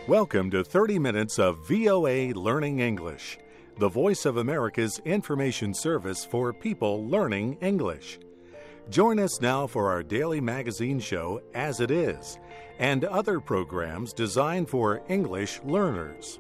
Welcome to 30 minutes of VOA Learning English, the voice of America's information service for people learning English. Join us now for our daily magazine show, As It Is, and other programs designed for English learners.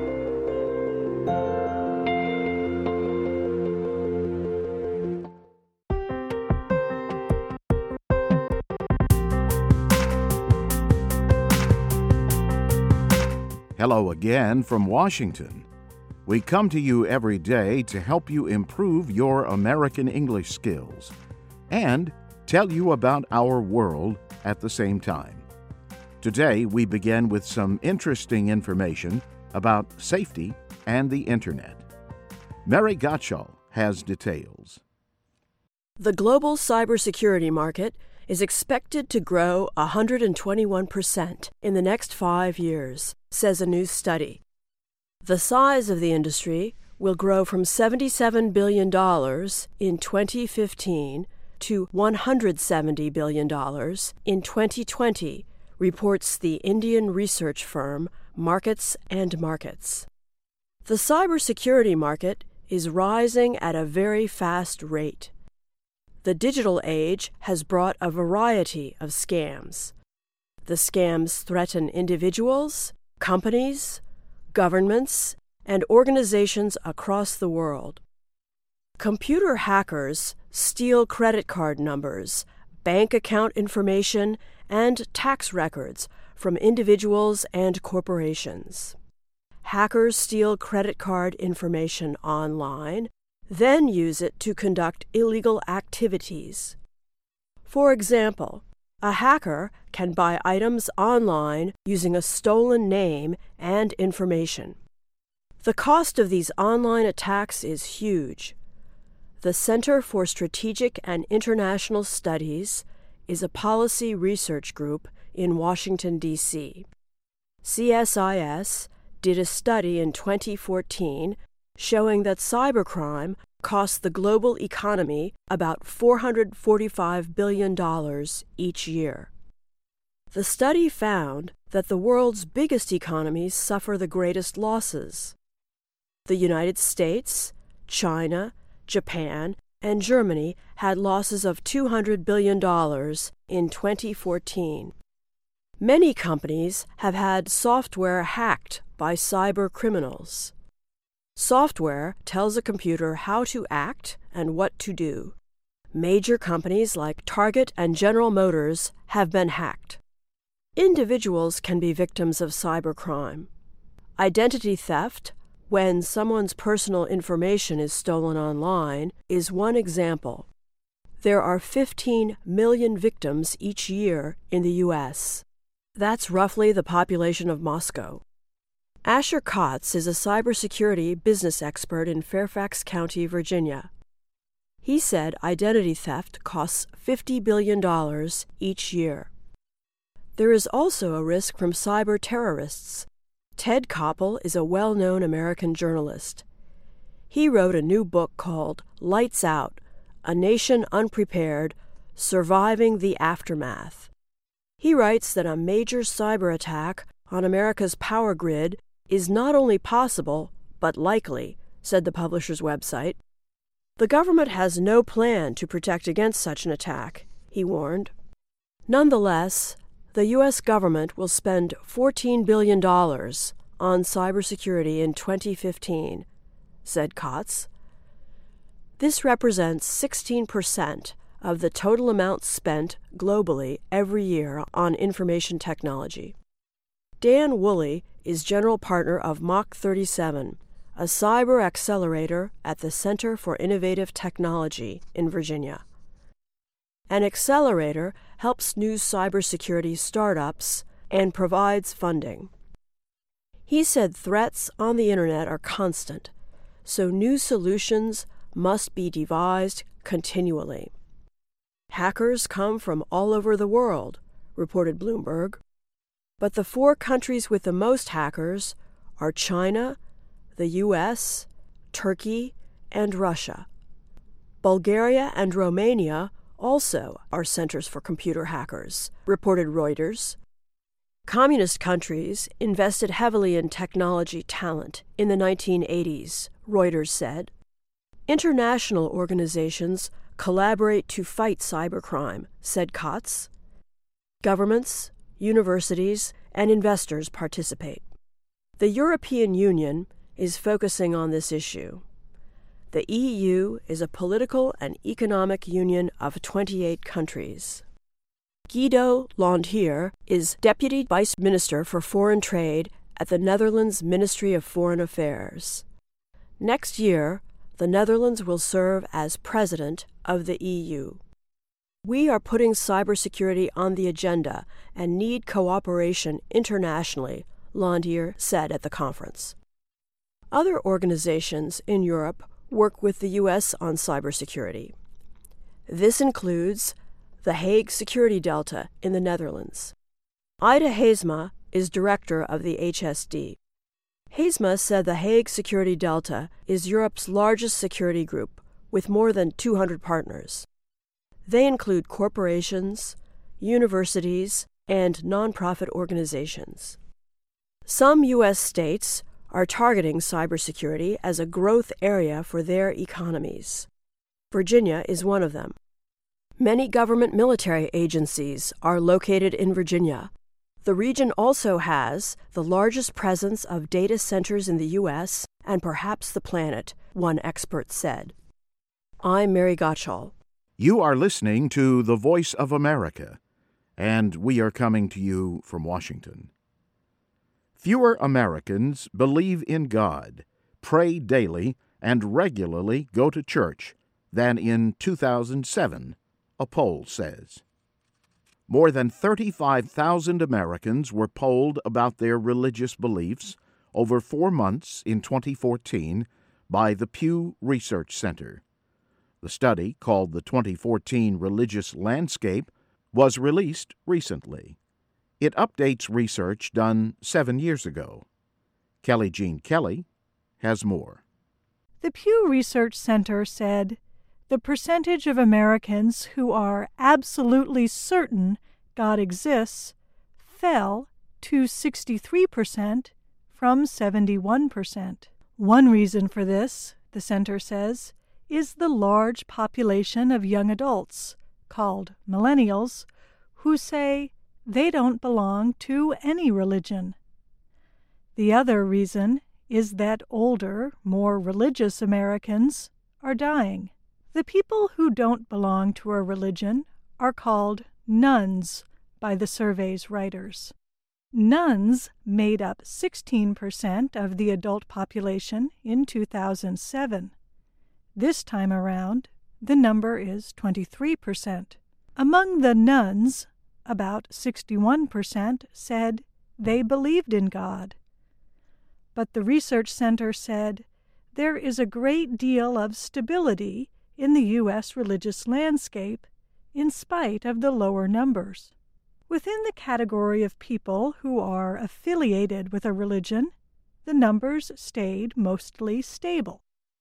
Hello again from Washington. We come to you every day to help you improve your American English skills and tell you about our world at the same time. Today, we begin with some interesting information about safety and the Internet. Mary Gottschall has details. The global cybersecurity market is expected to grow 121% in the next 5 years, says a new study. The size of the industry will grow from $77 billion in 2015 to $170 billion in 2020, reports the Indian research firm Markets and Markets. The cybersecurity market is rising at a very fast rate. The digital age has brought a variety of scams. The scams threaten individuals, companies, governments, and organizations across the world. Computer hackers steal credit card numbers, bank account information, and tax records from individuals and corporations. Hackers steal credit card information online, then use it to conduct illegal activities. For example, a hacker can buy items online using a stolen name and information. The cost of these online attacks is huge. The Center for Strategic and International Studies is a policy research group in Washington, D.C. CSIS did a study in 2014 showing that cybercrime costs the global economy about $445 billion each year. The study found that the world's biggest economies suffer the greatest losses. The United States, China, Japan, and Germany had losses of $200 billion in 2014. Many companies have had software hacked by cyber criminals. Software tells a computer how to act and what to do. Major companies like Target and General Motors have been hacked. Individuals can be victims of cybercrime. Identity theft, when someone's personal information is stolen online, is one example. There are 15 million victims each year in the U.S. That's roughly the population of Moscow. Asher Kotz is a cybersecurity business expert in Fairfax County, Virginia. He said identity theft costs $50 billion each year. There is also a risk from cyber terrorists. Ted Koppel is a well-known American journalist. He wrote a new book called Lights Out: A Nation Unprepared, Surviving the Aftermath. He writes that a major cyber attack on America's power grid is not only possible, but likely, said the publisher's website. The government has no plan to protect against such an attack, he warned. Nonetheless, the U.S. government will spend $14 billion on cybersecurity in 2015, said Kotz. This represents 16% of the total amount spent globally every year on information technology. Dan Woolley is general partner of Mach 37, a cyber accelerator at the Center for Innovative Technology in Virginia. An accelerator helps new cybersecurity startups and provides funding. He said threats on the Internet are constant, so new solutions must be devised continually. Hackers come from all over the world, reported Bloomberg. But the 4 countries with the most hackers are China, the U.S., Turkey, and Russia. Bulgaria and Romania also are centers for computer hackers, reported Reuters. Communist countries invested heavily in technology talent in the 1980s, Reuters said. International organizations collaborate to fight cybercrime, said Kotz. Governments, universities, and investors participate. The European Union is focusing on this issue. The EU is a political and economic union of 28 countries. Guido Londier is Deputy Vice Minister for Foreign Trade at the Netherlands Ministry of Foreign Affairs. Next year, the Netherlands will serve as President of the EU. We are putting cybersecurity on the agenda and need cooperation internationally, Londier said at the conference. Other organizations in Europe work with the U.S. on cybersecurity. This includes the Hague Security Delta in the Netherlands. Ida Heesma is director of the HSD. Heesma said the Hague Security Delta is Europe's largest security group, with more than 200 partners. They include corporations, universities, and nonprofit organizations. Some U.S. states are targeting cybersecurity as a growth area for their economies. Virginia is one of them. Many government military agencies are located in Virginia. The region also has the largest presence of data centers in the U.S. and perhaps the planet, one expert said. I'm Mary Gottschall. You are listening to The Voice of America, and we are coming to you from Washington. Fewer Americans believe in God, pray daily, and regularly go to church than in 2007, a poll says. More than 35,000 Americans were polled about their religious beliefs over 4 months in 2014 by the Pew Research Center. The study, called the 2014 Religious Landscape, was released recently. It updates research done 7 years ago. Kelly Jean Kelly has more. The Pew Research Center said, the percentage of Americans who are absolutely certain God exists fell to 63% from 71%. One reason for this, the center says, is the large population of young adults, called millennials, who say they don't belong to any religion. The other reason is that older, more religious Americans are dying. The people who don't belong to a religion are called nones by the survey's writers. Nones made up 16% of the adult population in 2007. This time around, the number is 23%. Among the nones, about 61% said they believed in God. But the research center said there is a great deal of stability in the U.S. religious landscape in spite of the lower numbers. Within the category of people who are affiliated with a religion, the numbers stayed mostly stable.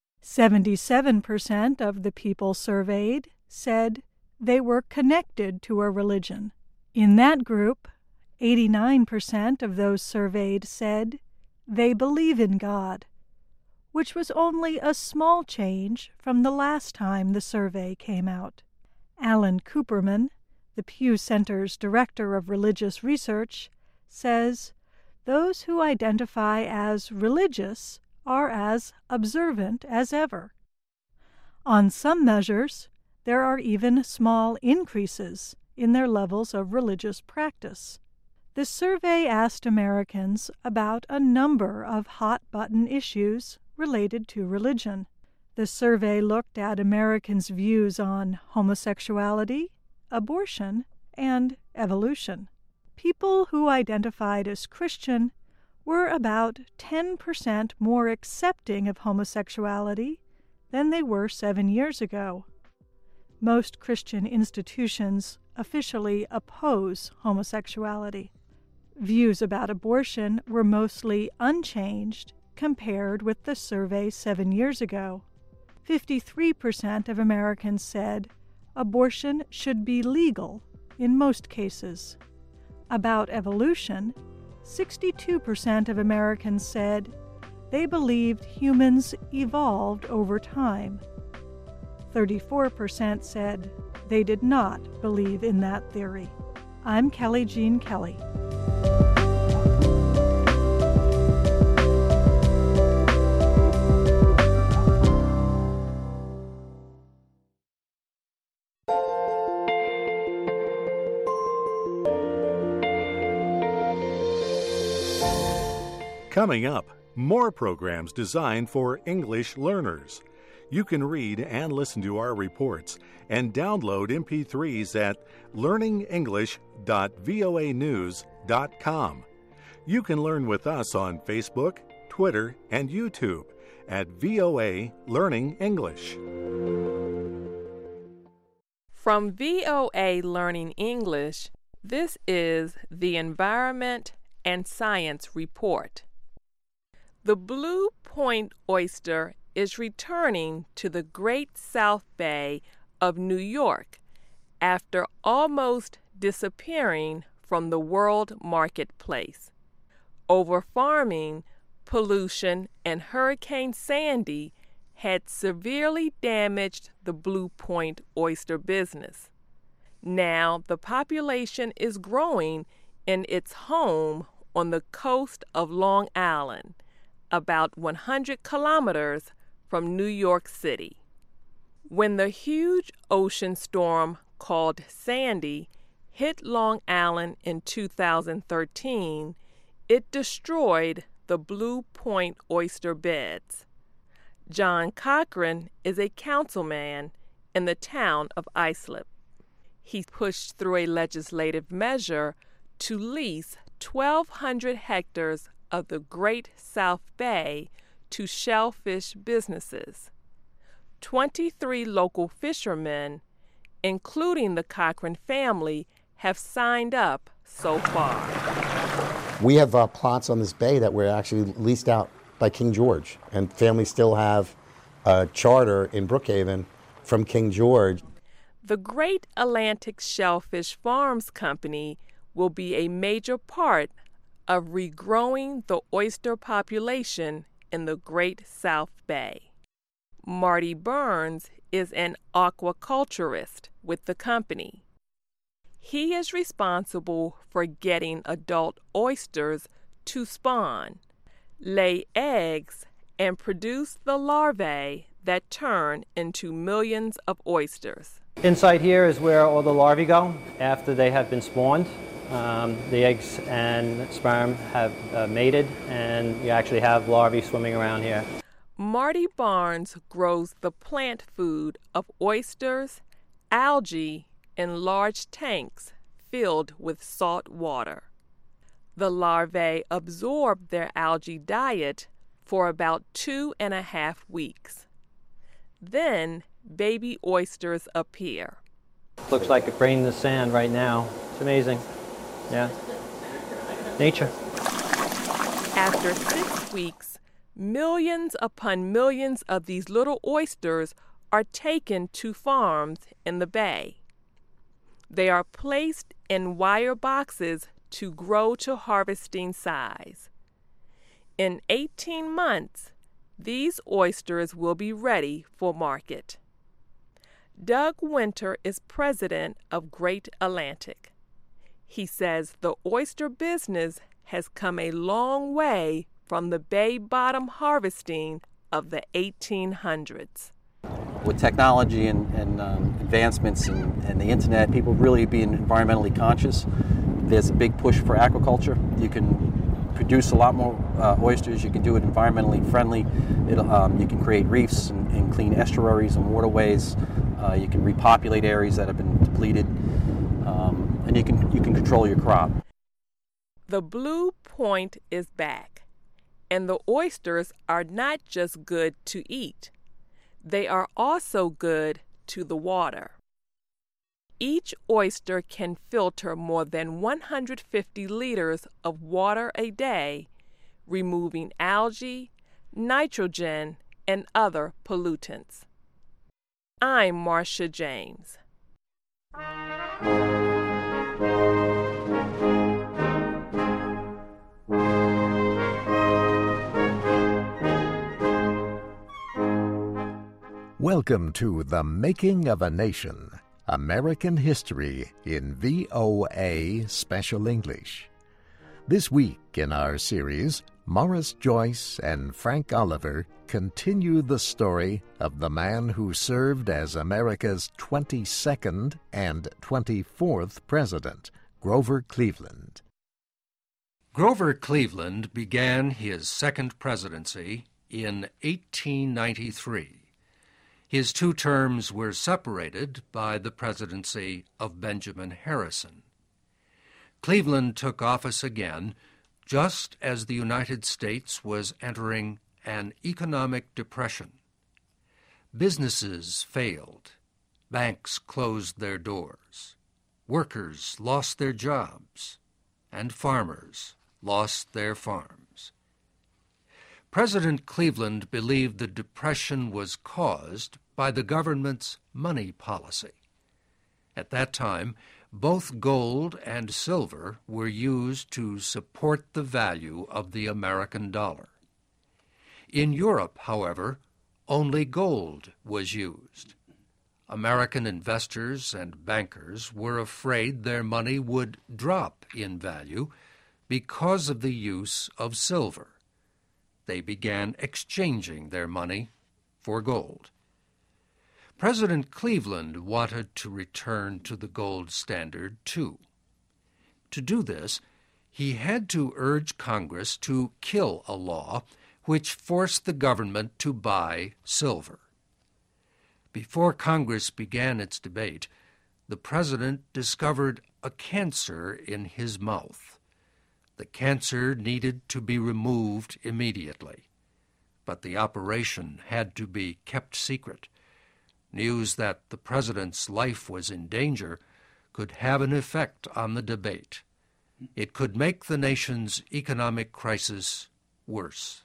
77% of the people surveyed said they were connected to a religion. In that group, 89% of those surveyed said they believe in God, which was only a small change from the last time the survey came out. Alan Cooperman, the Pew Center's Director of Religious Research, says those who identify as religious are as observant as ever. On some measures, there are even small increases in their levels of religious practice. The survey asked Americans about a number of hot-button issues related to religion. The survey looked at Americans' views on homosexuality, abortion, and evolution. People who identified as Christian were about 10% more accepting of homosexuality than they were 7 years ago. Most Christian institutions officially oppose homosexuality. Views about abortion were mostly unchanged compared with the survey 7 years ago. 53% of Americans said abortion should be legal in most cases. About evolution, 62% of Americans said they believed humans evolved over time. 34% said they did not believe in that theory. I'm Kelly Jean Kelly. Coming up, more programs designed for English learners. You can read and listen to our reports and download MP3s at learningenglish.voanews.com. You can learn with us on Facebook, Twitter, and YouTube at VOA Learning English. From VOA Learning English, this is the Environment and Science Report. The Blue Point oyster is returning to the Great South Bay of New York after almost disappearing from the world marketplace. Overfarming, pollution, and Hurricane Sandy had severely damaged the Blue Point oyster business. Now the population is growing in its home on the coast of Long Island, about 100 kilometers from New York City. When the huge ocean storm called Sandy hit Long Island in 2013, it destroyed the Blue Point oyster beds. John Cochran is a councilman in the town of Islip. He pushed through a legislative measure to lease 1,200 hectares of the Great South Bay to shellfish businesses. 23 local fishermen, including the Cochran family, have signed up so far. We have plots on this bay that were actually leased out by King George, and families still have a charter in Brookhaven from King George. The Great Atlantic Shellfish Farms Company will be a major part of regrowing the oyster population in the Great South Bay. Marty Burns is an aquaculturist with the company. He is responsible for getting adult oysters to spawn, lay eggs, and produce the larvae that turn into millions of oysters. Inside here is where all the larvae go after they have been spawned. The eggs and sperm have mated, and you actually have larvae swimming around here. Marty Barnes grows the plant food of oysters, algae, in large tanks filled with salt water. The larvae absorb their algae diet for about 2.5 weeks. Then baby oysters appear. Looks like a grain in the sand right now. It's amazing. Yeah. Nature. After 6 weeks, millions upon millions of these little oysters are taken to farms in the bay. They are placed in wire boxes to grow to harvesting size. In 18 months, these oysters will be ready for market. Doug Winter is president of Great Atlantic. He says the oyster business has come a long way from the bay bottom harvesting of the 1800s. With technology and advancements and the internet, people really being environmentally conscious. There's a big push for aquaculture. You can produce a lot more oysters. You can do it environmentally friendly. You can create reefs and clean estuaries and waterways. You can repopulate areas that have been depleted, and you can control your crop. The Blue Point is back, and the oysters are not just good to eat. They are also good to the water. Each oyster can filter more than 150 liters of water a day, removing algae, nitrogen, and other pollutants. I'm Marcia James. Welcome to The Making of a Nation, American History in VOA Special English. This week in our series, Morris Joyce and Frank Oliver continue the story of the man who served as America's 22nd and 24th president, Grover Cleveland. Grover Cleveland began his second presidency in 1893. His two terms were separated by the presidency of Benjamin Harrison. Cleveland took office again just as the United States was entering an economic depression. Businesses failed. Banks closed their doors. Workers lost their jobs. And farmers lost their farms. President Cleveland believed the depression was caused by the government's money policy. At that time, both gold and silver were used to support the value of the American dollar. In Europe, however, only gold was used. American investors and bankers were afraid their money would drop in value because of the use of silver. They began exchanging their money for gold. President Cleveland wanted to return to the gold standard, too. To do this, he had to urge Congress to kill a law which forced the government to buy silver. Before Congress began its debate, the president discovered a cancer in his mouth. The cancer needed to be removed immediately, but the operation had to be kept secret. News that the president's life was in danger could have an effect on the debate. It could make the nation's economic crisis worse.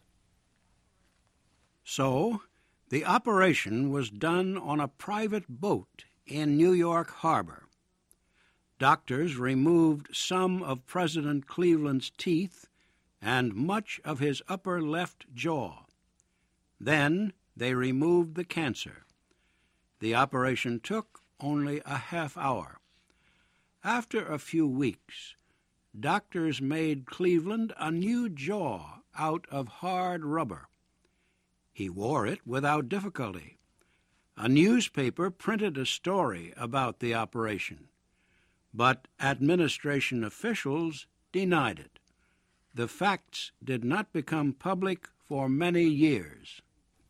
So, the operation was done on a private boat in New York Harbor. Doctors removed some of President Cleveland's teeth and much of his upper left jaw. Then they removed the cancer. The operation took only a half hour. After a few weeks, doctors made Cleveland a new jaw out of hard rubber. He wore it without difficulty. A newspaper printed a story about the operation, but administration officials denied it. The facts did not become public for many years.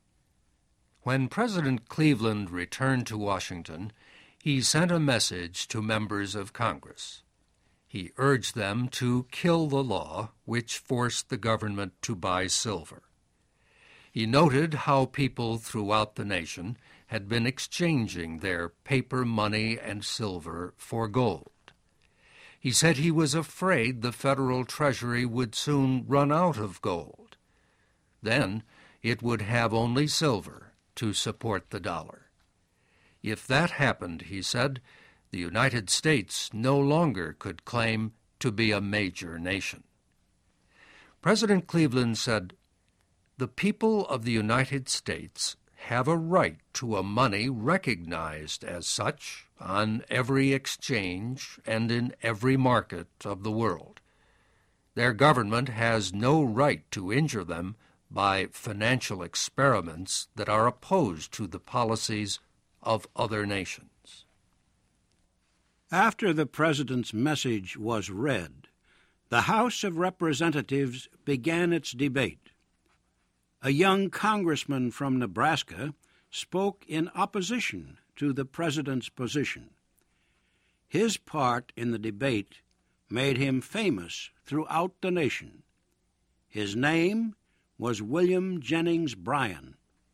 When President Cleveland returned to Washington, he sent a message to members of Congress. He urged them to kill the law which forced the government to buy silver. He noted how people throughout the nation had been exchanging their paper money and silver for gold. He said he was afraid the Federal Treasury would soon run out of gold. Then it would have only silver to support the dollar. If that happened, he said, the United States no longer could claim to be a major nation. President Cleveland said, "The people of the United States have a right to a money recognized as such on every exchange and in every market of the world. Their government has no right to injure them by financial experiments that are opposed to the policies of other nations." After the president's message was read, the House of Representatives began its debate. A young congressman from Nebraska spoke in opposition to the president's position. His part in the debate made him famous throughout the nation. His name was William Jennings Bryan.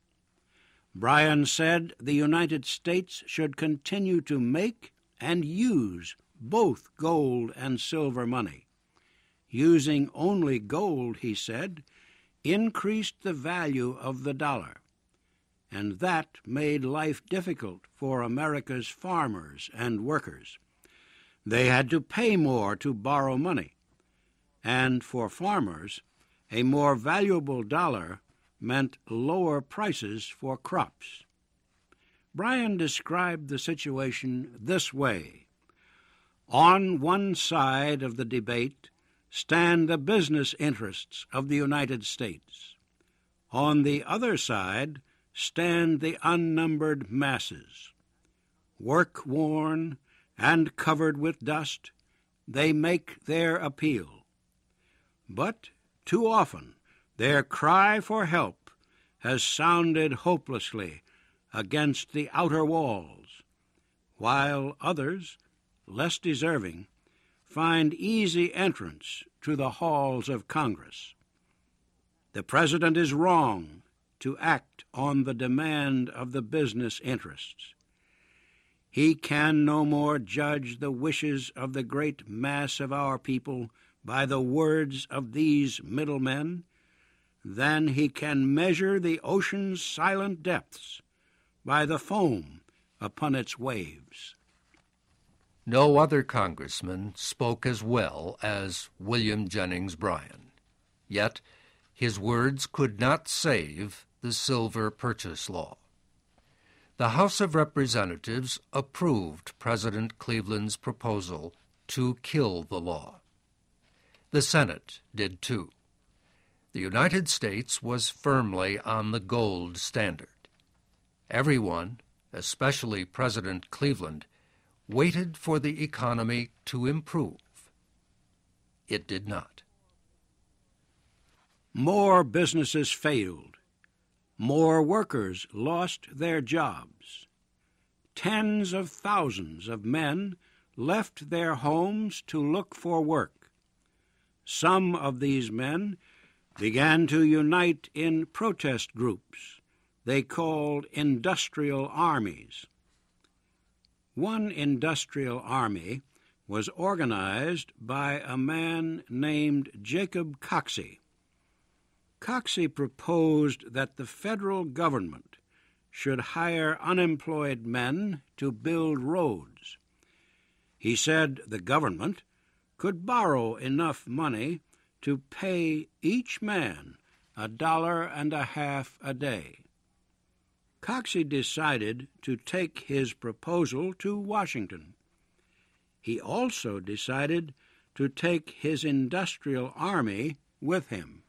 Bryan said the United States should continue to make and use both gold and silver money. Using only gold, he said, increased the value of the dollar, and that made life difficult for America's farmers and workers. They had to pay more to borrow money, and for farmers, a more valuable dollar meant lower prices for crops. Bryan described the situation this way. On one side of the debate stand the business interests of the United States. On the other side stand the unnumbered masses. Work-worn and covered with dust, they make their appeal. But too often their cry for help has sounded hopelessly against the outer walls, while others, less deserving, find easy entrance to the halls of Congress. The President is wrong to act on the demand of the business interests. He can no more judge the wishes of the great mass of our people by the words of these middlemen than he can measure the ocean's silent depths by the foam upon its waves. No other congressman spoke as well as William Jennings Bryan. Yet his words could not save the Silver Purchase Law. The House of Representatives approved President Cleveland's proposal to kill the law. The Senate did too. The United States was firmly on the gold standard. Everyone, especially President Cleveland, waited for the economy to improve. It did not. More businesses failed. More workers lost their jobs. Tens of thousands of men left their homes to look for work. Some of these men began to unite in protest groups they called industrial armies. One industrial army was organized by a man named Jacob Coxey. Coxey proposed that the federal government should hire unemployed men to build roads. He said the government could borrow enough money to pay each man $1.50 a day. Coxey decided to take his proposal to Washington. He also decided to take his industrial army with him.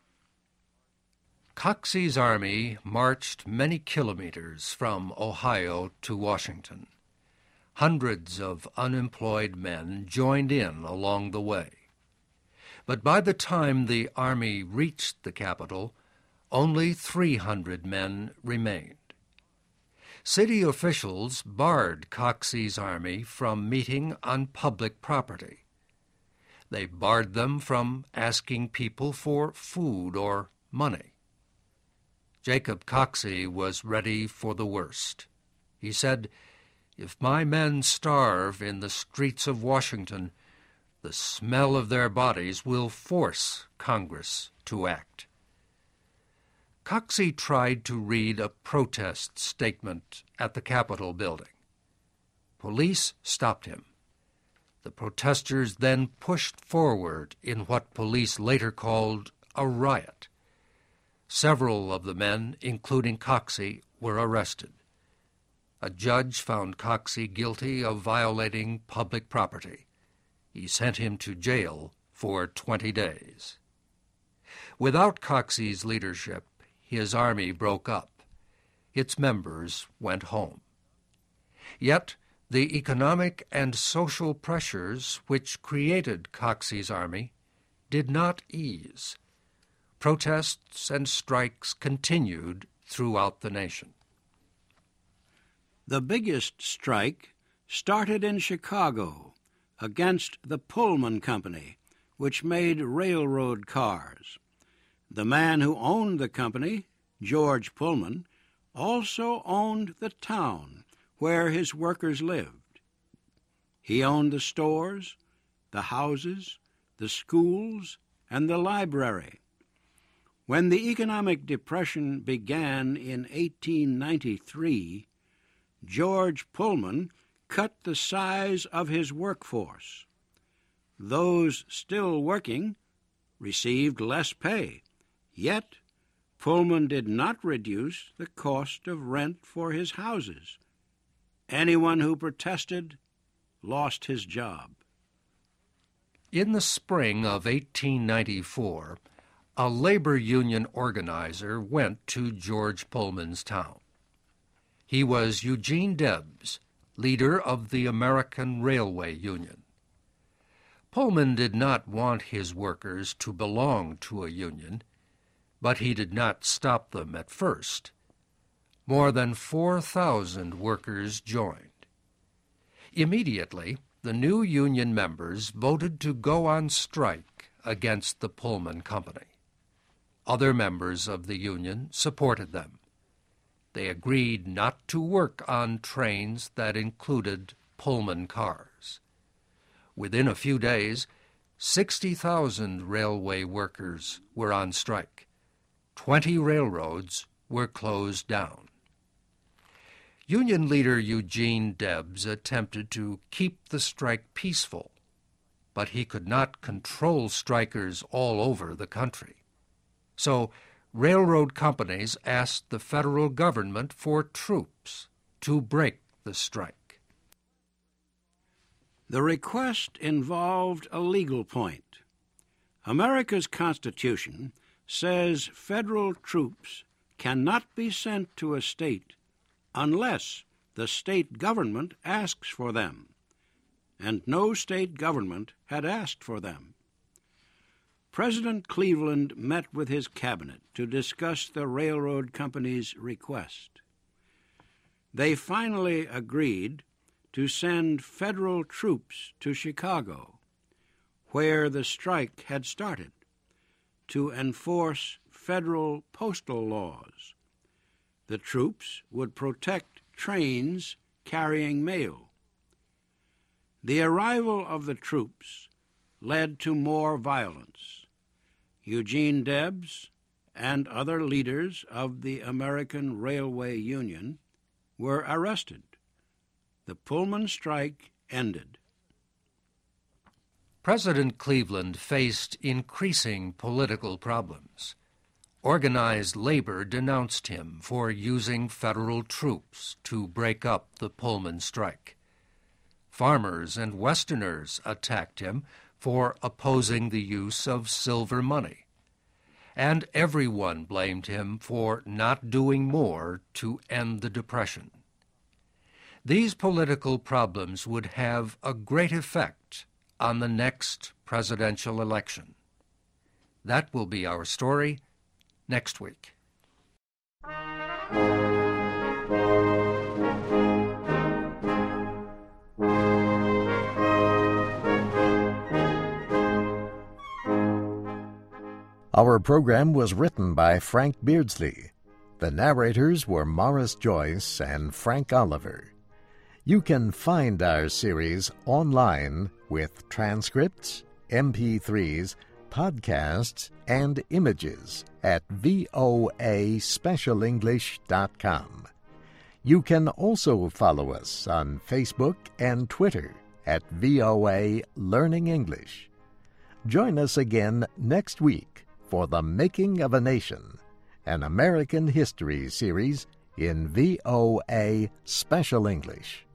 Coxey's army marched many kilometers from Ohio to Washington. Hundreds of unemployed men joined in along the way. But by the time the army reached the capital, only 300 men remained. City officials barred Coxey's army from meeting on public property. They barred them from asking people for food or money. Jacob Coxey was ready for the worst. He said, "If my men starve in the streets of Washington, the smell of their bodies will force Congress to act." Coxey tried to read a protest statement at the Capitol building. Police stopped him. The protesters then pushed forward in what police later called a riot. Several of the men, including Coxey, were arrested. A judge found Coxey guilty of violating public property. He sent him to jail for 20 days. Without Coxey's leadership, his army broke up. Its members went home. Yet the economic and social pressures which created Coxey's army did not ease. Protests and strikes continued throughout the nation. The biggest strike started in Chicago against the Pullman Company, which made railroad cars. The man who owned the company, George Pullman, also owned the town where his workers lived. He owned the stores, the houses, the schools, and the library. When the economic depression began in 1893, George Pullman cut the size of his workforce. Those still working received less pay, yet Pullman did not reduce the cost of rent for his houses, Anyone who protested lost his job. In the spring of 1894, a labor union organizer went to George Pullman's town. He was Eugene Debs, leader of the American Railway Union. Pullman did not want his workers to belong to a union, but he did not stop them at first. More than 4,000 workers joined. Immediately, the new union members voted to go on strike against the Pullman Company. Other members of the union supported them. They agreed not to work on trains that included Pullman cars. Within a few days, 60,000 railway workers were on strike. 20 railroads were closed down. Union leader Eugene Debs attempted to keep the strike peaceful, but he could not control strikers all over the country. So railroad companies asked the federal government for troops to break the strike. The request involved a legal point. America's Constitution says federal troops cannot be sent to a state unless the state government asks for them, and no state government had asked for them. President Cleveland met with his cabinet to discuss the railroad company's request. They finally agreed to send federal troops to Chicago, where the strike had started, to enforce federal postal laws. The troops would protect trains carrying mail. The arrival of the troops led to more violence. Eugene Debs and other leaders of the American Railway Union were arrested. The Pullman strike ended. President Cleveland faced increasing political problems. Organized labor denounced him for using federal troops to break up the Pullman strike. Farmers and Westerners attacked him for opposing the use of silver money. And everyone blamed him for not doing more to end the Depression. These political problems would have a great effect on the next presidential election. That will be our story next week. Our program was written by Frank Beardsley. The narrators were Morris Joyce and Frank Oliver. You can find our series online with transcripts, MP3s, podcasts, and images at voaspecialenglish.com. You can also follow us on Facebook and Twitter at VOA Learning English. Join us again next week for The Making of a Nation, an American history series in VOA Special English.